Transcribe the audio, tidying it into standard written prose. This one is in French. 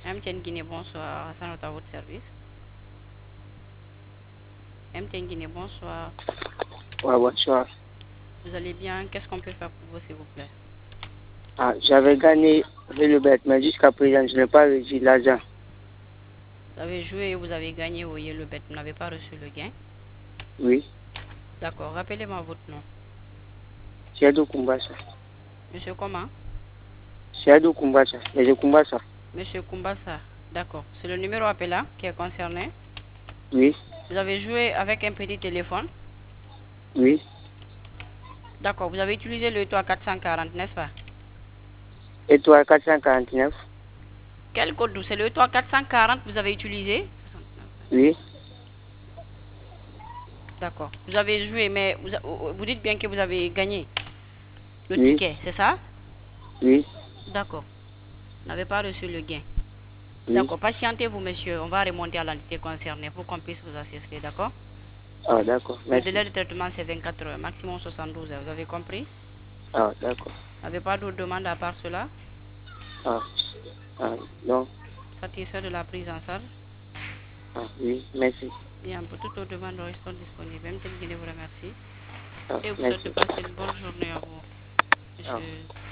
MTN Guinée, bonsoir. Ça note à votre service. MTN Guinée, bonsoir. Ouais, bonsoir. Vous allez bien? Qu'est-ce qu'on peut faire pour vous, s'il vous plaît? Ah, j'avais gagné le bet, mais jusqu'à présent, je n'ai pas reçu l'argent. Vous avez joué et vous avez gagné au le bet. Vous n'avez pas reçu le gain? Oui. D'accord. Rappelez-moi votre nom. Siadou Kumbasa. Monsieur comment? Siadou Kumbasa. Monsieur Kumbasa. Monsieur Kumbasa. D'accord. C'est le numéro appelé qui est concerné. Oui. Vous avez joué avec un petit téléphone. Oui. D'accord. Vous avez utilisé le toit 440, n'est-ce pas? Étoile 449. Quel code? C'est le toit 440 que vous avez utilisé? Oui. D'accord. Vous avez joué, mais vous dites bien que vous avez gagné le Oui. ticket, c'est ça? Oui. D'accord. Vous n'avez pas reçu le gain. Oui. D'accord. Patientez-vous, monsieur. On va remonter à l'entité concernée pour qu'on puisse vous assister, d'accord? Ah, d'accord. Le Merci. délai de traitement, c'est 24 heures, maximum 72 heures. Vous avez compris? Ah, d'accord. Vous n'avez pas d'autres demandes à part cela? Ah, ah, non. Satisfait de la prise en charge? Ah, oui. Merci. Bien, pour toutes autres demandes, nous restons disponibles. Même Guinée vous remercie. Ah, Et vous souhaite de merci. passer une bonne journée à vous, Ah. monsieur.